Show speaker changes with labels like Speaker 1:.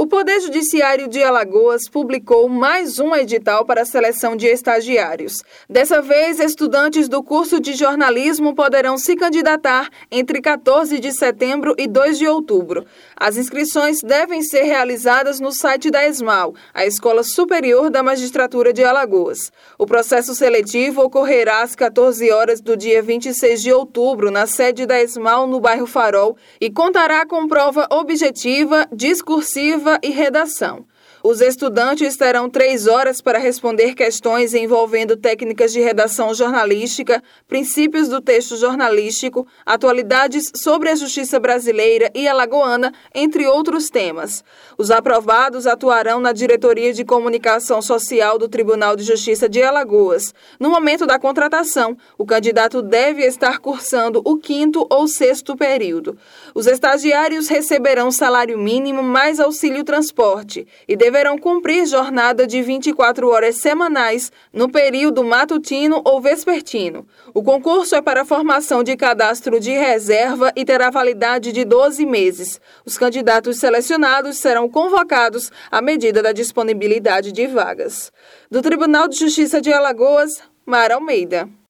Speaker 1: O Poder Judiciário de Alagoas publicou mais um edital para a seleção de estagiários. Dessa vez, estudantes do curso de jornalismo poderão se candidatar entre 14 de setembro e 2 de outubro. As inscrições devem ser realizadas no site da ESMAU, a Escola Superior da Magistratura de Alagoas. O processo seletivo ocorrerá às 14 horas do dia 26 de outubro, na sede da ESMAU, no bairro Farol, e contará com prova objetiva, discursiva e redação. Os estudantes terão 3 horas para responder questões envolvendo técnicas de redação jornalística, princípios do texto jornalístico, atualidades sobre a justiça brasileira e alagoana, entre outros temas. Os aprovados atuarão na Diretoria de Comunicação Social do Tribunal de Justiça de Alagoas. No momento da contratação, o candidato deve estar cursando o 5º ou 6º período. Os estagiários receberão salário mínimo mais auxílio transporte e deverão cumprir jornada de 24 horas semanais no período matutino ou vespertino. O concurso é para formação de cadastro de reserva e terá validade de 12 meses. Os candidatos selecionados serão convocados à medida da disponibilidade de vagas. Do Tribunal de Justiça de Alagoas, Mara Almeida.